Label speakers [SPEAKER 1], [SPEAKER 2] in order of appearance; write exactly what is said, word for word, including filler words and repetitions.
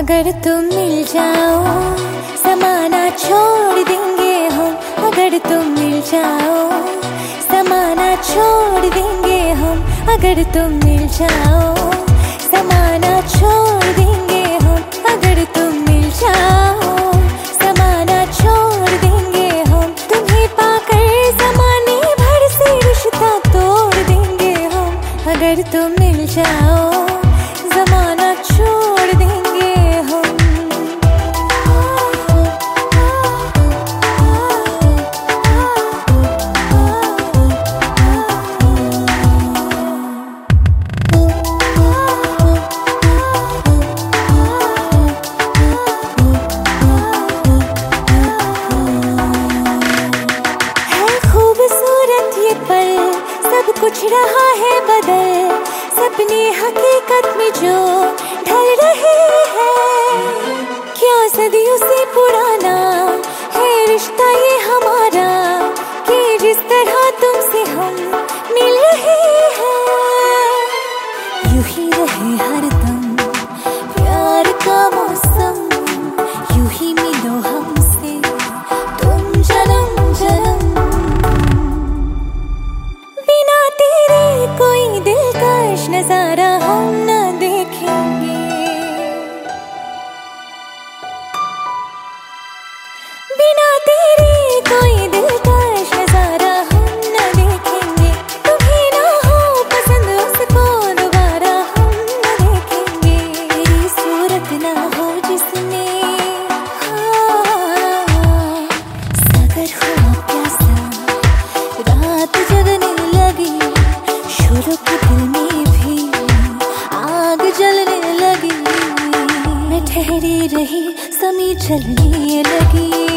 [SPEAKER 1] अगर तुम मिल जाओ समाना छोड़ देंगे हम। अगर तुम मिल जाओ समाना छोड़ देंगे हम। अगर तुम मिल जाओ समाना छोड़ देंगे हम। अगर तुम मिल जाओ समाना छोड़ देंगे हम। तुम्हें पाकर ज़माने भर से रिश्ता तोड़ देंगे हम। अगर तुम मिल जाओ ज़माना छोड़ देंगे हम। है खूबसूरत ये पल, सब कुछ रहा है बदल। सपने हकीकत में जो ढल रहे हैं, क्या सदियों से पुराना है रिश्ता ये हमारा, कि जिस तरह तुमसे हम मिल रहे हैं। यूं ही रहे हरदम प्यार का मौसम, यूं ही मिलो हमसे तुम जन्म जन्म। बिना तेरे कोई दिलकश नजारा हम न देखेंगे। बिना तेरे कोई दिलकश नजारा हम न देखेंगे। तुम्हें ना हो पसंद उसको दोबारा हम न देखेंगे। तेरी सूरत ना हो जिसमें हाँ, सागर हुआ प्यासा रात जगने लगी, शुरू के दिल में भी आग जलने लगी। मैं ठहरी रही समी चलने लगी।